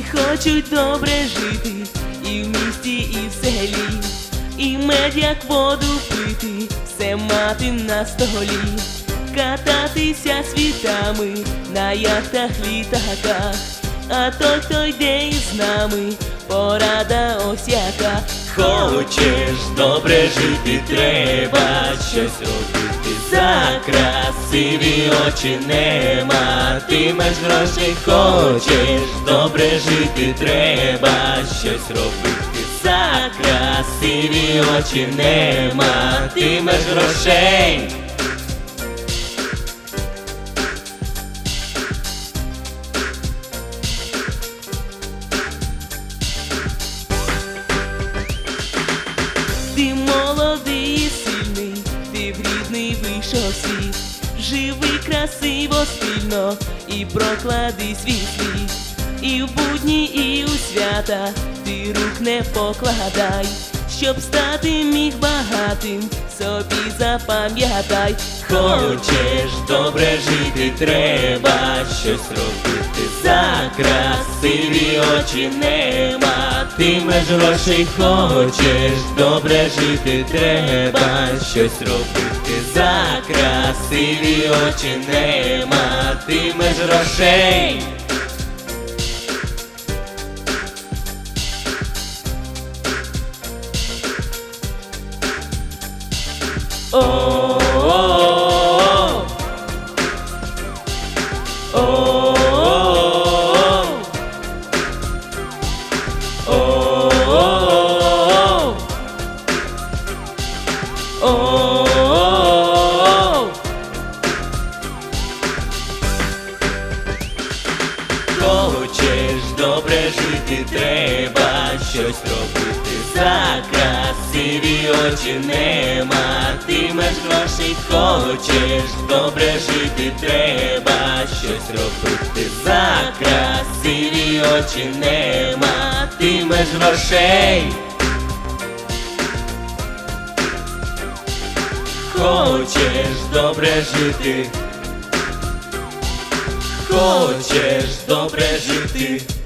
хочуть добре жити і в місті, і в селі, і мед, як воду пити, все мати на столі, кататися світами на яхтах, літаках. А той, хто йде із нами, порада ось яка. Хочеш добре жити, треба щось робити. За красиві очі не матимеш грошей. Хочеш добре жити, треба щось робити. За красиві очі не матимеш грошей. Ти молодий і сильний, ти в рідний вийшов світ. Живи красиво, спільно і проклади свій слід. І в будні, і у свята ти рук не покладай. Щоб стати міг багатим, собі запам'ятай. Хочеш добре жити, треба щось робити. За красиві очі не матимеш грошей. Хочеш добре жити, треба щось робити. За красиві очі не матимеш грошей. О-о-о-о, о-о-о-о, о-о-о-о, о-о-о-о. Хочеш добре жити, треба щось робити. За красиві очі не матимеш грошей. Хочеш добре жити, треба щось робити. За красиві очі не матимеш грошей. Хочеш добре жити, хочеш добре жити.